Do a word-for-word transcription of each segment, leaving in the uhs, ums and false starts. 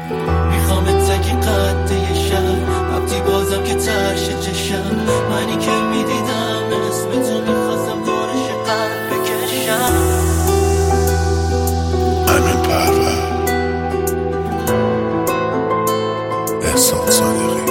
میخوام تگی قده شهر ربطی بازم که ترش چشم منی که میدیدم اسم تو میخواستم دورش قلب بکشم. امین پرور، احسان صادقی.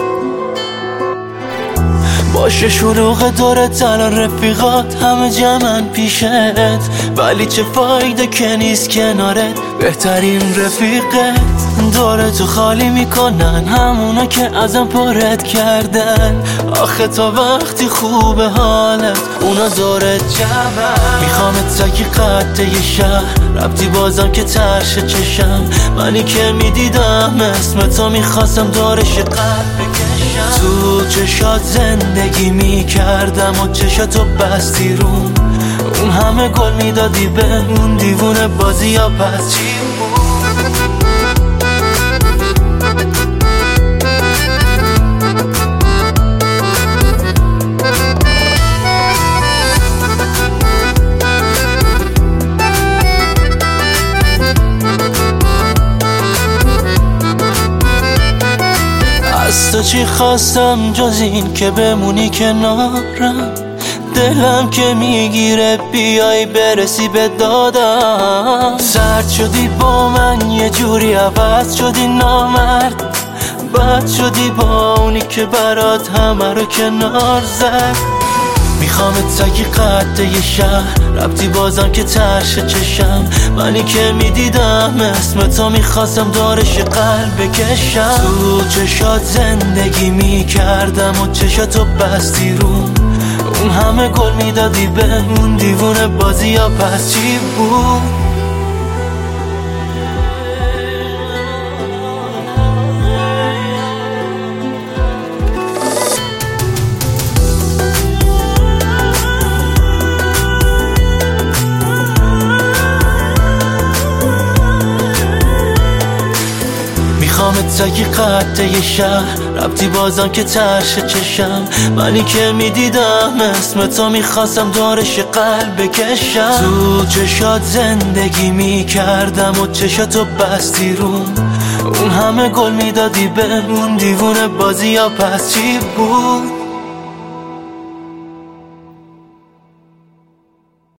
باشه شلوغ دورت الان رفیقات همه جمعن پیشت، ولی چه فایده که نیست کنارت بهترین رفیقت. دورتو خالی میکنن همونا که ازم پرت کردن. آخه تا وقتی خوبه حالت اونا دورت جمعن. میخوامت تکی قده شهر ربطی بازم که ترش چشم منی که میدیدم اسم تو میخواستم دورش قلب بکشم. تو چشات زندگی میکردم و چشاتو بستی روم، اون همه گل میدادی به اون دیوونه بازی یا پس چی بود؟ از تو چی خواستم جز این که بمونی کنارم؟ دلم که میگیره بیای برسی به دادم. سرد شدی با من یه جوری عوض شدی نامرد، بد شدی با اونی که برات همه رو کنار زد. میخوام تکی قده شهر ربطی بازم که ترش چشم منی که میدیدم اسم تو میخواستم دورش قلب بکشم. تو چشات زندگی میکردم و چشاتو بستی روم، اون همه گل میدادی به اون دیوونه بازی یا پس چی بود؟ میخوامت تکی قده شهر ربطی بازم که ترش چشم منی که میدیدم اسم تو میخواستم دورش قلب بکشم. تو چشات زندگی میکردم و چشاتو بستی روم، اون همه گل میدادی به اون دیوونه بازی یا پس چی بود؟